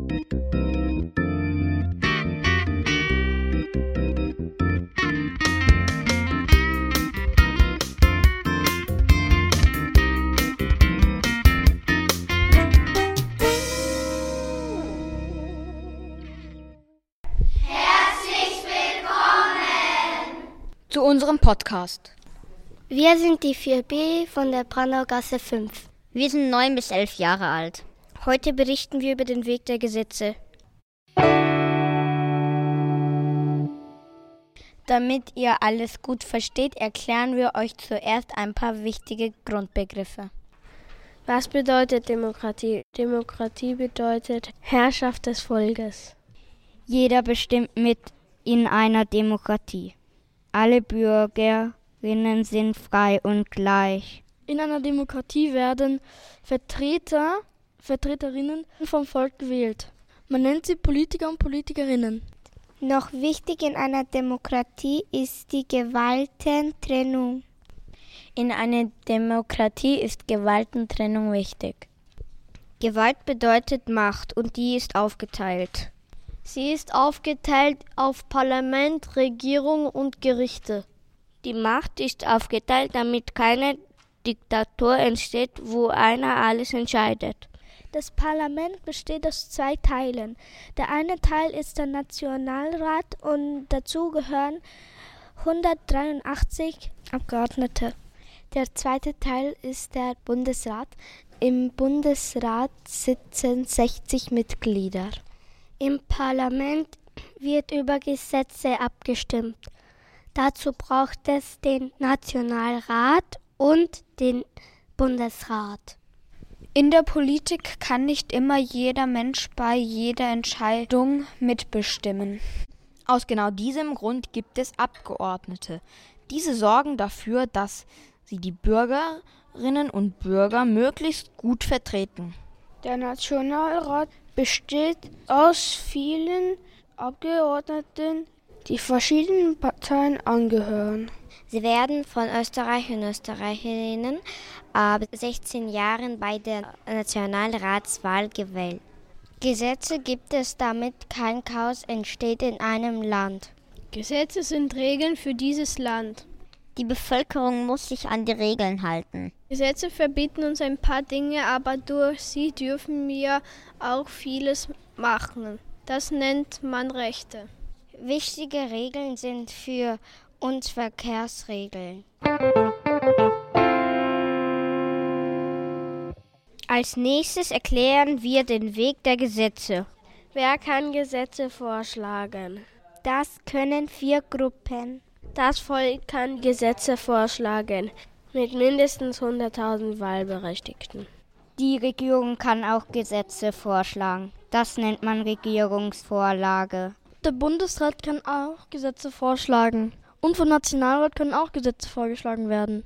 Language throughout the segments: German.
Zu unserem Podcast. Wir sind die 4b von der Brandaugasse 5. Wir sind 9 bis 11 Jahre alt. Heute berichten wir über den Weg der Gesetze. Damit ihr alles gut versteht, erklären wir euch zuerst ein paar wichtige Grundbegriffe. Was bedeutet Demokratie? Demokratie bedeutet Herrschaft des Volkes. Jeder bestimmt mit in einer Demokratie. Alle Bürgerinnen sind frei und gleich. In einer Demokratie werden Vertreterinnen vom Volk gewählt. Man nennt sie Politiker und Politikerinnen. Noch wichtig in einer Demokratie ist die Gewaltentrennung. In einer Demokratie ist Gewaltentrennung wichtig. Gewalt bedeutet Macht und die ist aufgeteilt. Sie ist aufgeteilt auf Parlament, Regierung und Gerichte. Die Macht ist aufgeteilt, damit keine Diktatur entsteht, wo einer alles entscheidet. Das Parlament besteht aus 2 Teilen. Der eine Teil ist der Nationalrat und dazu gehören 183 Abgeordnete. Der zweite Teil ist der Bundesrat. Im Bundesrat sitzen 60 Mitglieder. Im Parlament wird über Gesetze abgestimmt. Dazu braucht es den Nationalrat und den Bundesrat. In der Politik kann nicht immer jeder Mensch bei jeder Entscheidung mitbestimmen. Aus genau diesem Grund gibt es Abgeordnete. Diese sorgen dafür, dass sie die Bürgerinnen und Bürger möglichst gut vertreten. Der Nationalrat besteht aus vielen Abgeordneten, die verschiedenen Parteien angehören. Sie werden von Österreicher und Österreicherinnen ab 16 Jahren bei der Nationalratswahl gewählt. Gesetze gibt es, damit kein Chaos entsteht in einem Land. Gesetze sind Regeln für dieses Land. Die Bevölkerung muss sich an die Regeln halten. Gesetze verbieten uns ein paar Dinge, aber durch sie dürfen wir auch vieles machen. Das nennt man Rechte. Wichtige Regeln sind für uns Verkehrsregeln. Als nächstes erklären wir den Weg der Gesetze. Wer kann Gesetze vorschlagen? Das können 4 Gruppen. Das Volk kann Gesetze vorschlagen, mit mindestens 100.000 Wahlberechtigten. Die Regierung kann auch Gesetze vorschlagen. Das nennt man Regierungsvorlage. Der Bundesrat kann auch Gesetze vorschlagen. Und vom Nationalrat können auch Gesetze vorgeschlagen werden.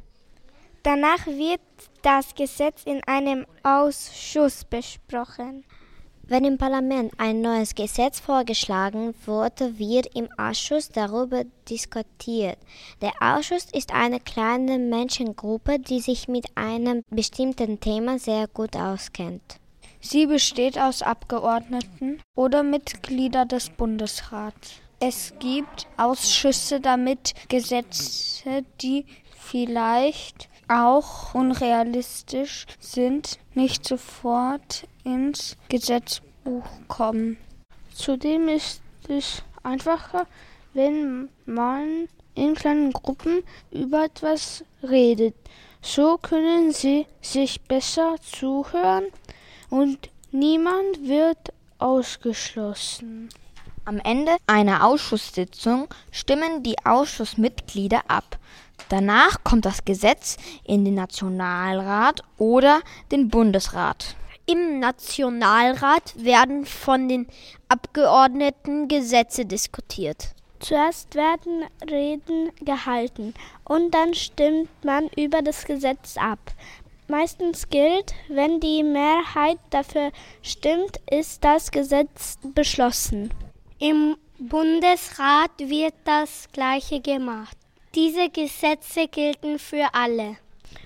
Danach wird das Gesetz in einem Ausschuss besprochen. Wenn im Parlament ein neues Gesetz vorgeschlagen wurde, wird im Ausschuss darüber diskutiert. Der Ausschuss ist eine kleine Menschengruppe, die sich mit einem bestimmten Thema sehr gut auskennt. Sie besteht aus Abgeordneten oder Mitgliedern des Bundesrats. Es gibt Ausschüsse, damit Gesetze, die vielleicht auch unrealistisch sind, nicht sofort ins Gesetzbuch kommen. Zudem ist es einfacher, wenn man in kleinen Gruppen über etwas redet. So können sie sich besser zuhören und niemand wird ausgeschlossen. Am Ende einer Ausschusssitzung stimmen die Ausschussmitglieder ab. Danach kommt das Gesetz in den Nationalrat oder den Bundesrat. Im Nationalrat werden von den Abgeordneten Gesetze diskutiert. Zuerst werden Reden gehalten und dann stimmt man über das Gesetz ab. Meistens gilt, wenn die Mehrheit dafür stimmt, ist das Gesetz beschlossen. Im Bundesrat wird das Gleiche gemacht. Diese Gesetze gelten für alle.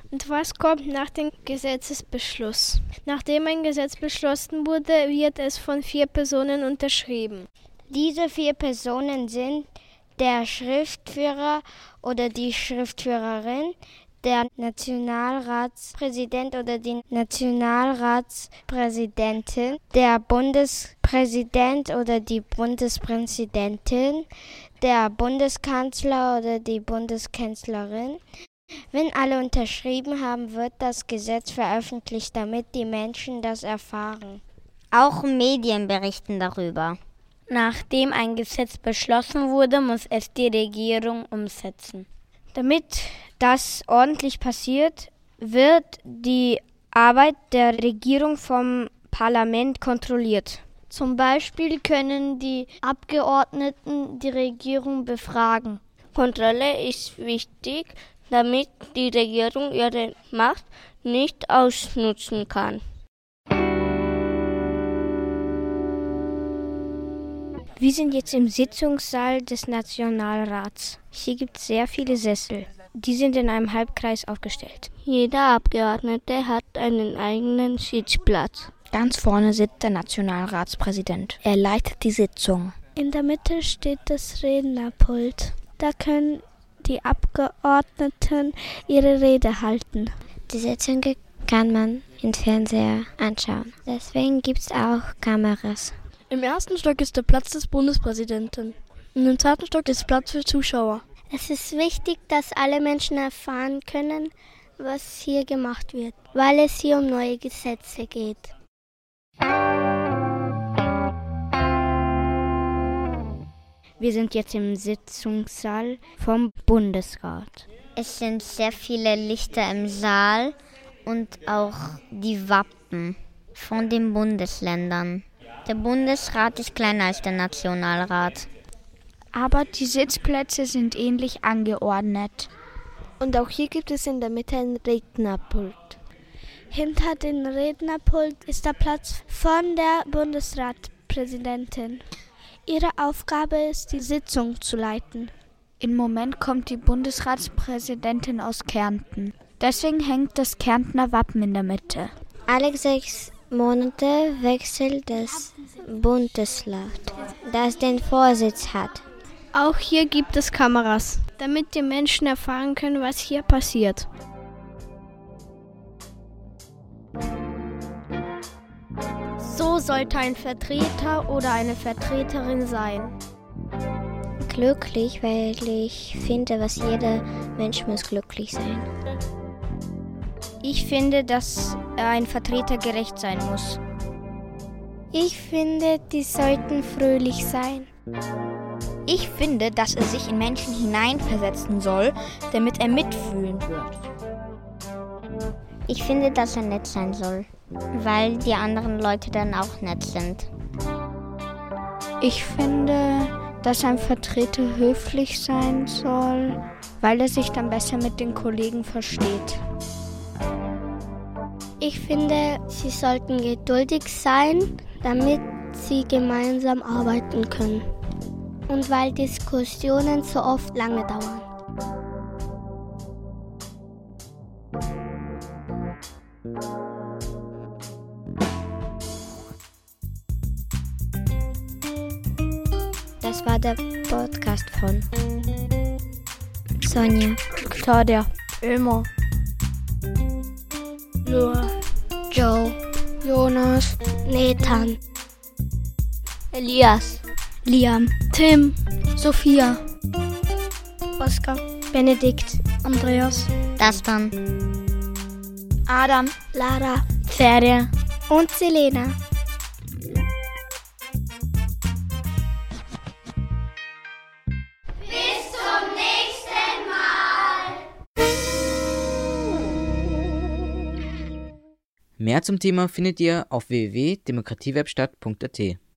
Und was kommt nach dem Gesetzesbeschluss? Nachdem ein Gesetz beschlossen wurde, wird es von 4 Personen unterschrieben. Diese 4 Personen sind der Schriftführer oder die Schriftführerin, der Nationalratspräsident oder die Nationalratspräsidentin, der Bundespräsident oder die Bundespräsidentin, der Bundeskanzler oder die Bundeskanzlerin. Wenn alle unterschrieben haben, wird das Gesetz veröffentlicht, damit die Menschen das erfahren. Auch Medien berichten darüber. Nachdem ein Gesetz beschlossen wurde, muss es die Regierung umsetzen. Damit das ordentlich passiert, wird die Arbeit der Regierung vom Parlament kontrolliert. Zum Beispiel können die Abgeordneten die Regierung befragen. Kontrolle ist wichtig, damit die Regierung ihre Macht nicht ausnutzen kann. Wir sind jetzt im Sitzungssaal des Nationalrats. Hier gibt es sehr viele Sessel. Die sind in einem Halbkreis aufgestellt. Jeder Abgeordnete hat einen eigenen Sitzplatz. Ganz vorne sitzt der Nationalratspräsident. Er leitet die Sitzung. In der Mitte steht das Rednerpult. Da können die Abgeordneten ihre Rede halten. Die Sitzung kann man im Fernseher anschauen. Deswegen gibt es auch Kameras. Im ersten Stock ist der Platz des Bundespräsidenten. Und im zweiten Stock ist Platz für Zuschauer. Es ist wichtig, dass alle Menschen erfahren können, was hier gemacht wird, weil es hier um neue Gesetze geht. Wir sind jetzt im Sitzungssaal vom Bundesrat. Es sind sehr viele Lichter im Saal und auch die Wappen von den Bundesländern. Der Bundesrat ist kleiner als der Nationalrat. Aber die Sitzplätze sind ähnlich angeordnet. Und auch hier gibt es in der Mitte ein Rednerpult. Hinter dem Rednerpult ist der Platz von der Bundesratspräsidentin. Ihre Aufgabe ist, die Sitzung zu leiten. Im Moment kommt die Bundesratspräsidentin aus Kärnten. Deswegen hängt das Kärntner Wappen in der Mitte. Alle 6 Monate wechselt das Bundesrat, das den Vorsitz hat. Auch hier gibt es Kameras, damit die Menschen erfahren können, was hier passiert. So sollte ein Vertreter oder eine Vertreterin sein. Glücklich, weil ich finde, dass jeder Mensch muss glücklich sein. Ich finde, dass ein Vertreter gerecht sein muss. Ich finde, die sollten fröhlich sein. Ich finde, dass er sich in Menschen hineinversetzen soll, damit er mitfühlen wird. Ich finde, dass er nett sein soll, weil die anderen Leute dann auch nett sind. Ich finde, dass ein Vertreter höflich sein soll, weil er sich dann besser mit den Kollegen versteht. Ich finde, sie sollten geduldig sein, damit sie gemeinsam arbeiten können. Und weil Diskussionen so oft lange dauern. Das war der Podcast von Sonja, Claudia, Elmar, Noah, Joe, Jonas, Nathan, Elias, Liam, Tim, Sophia, Oskar, Benedikt, Andreas, Dastan, Adam, Lara Ferja und Selena. Mehr zum Thema findet ihr auf www.demokratiewerkstatt.at.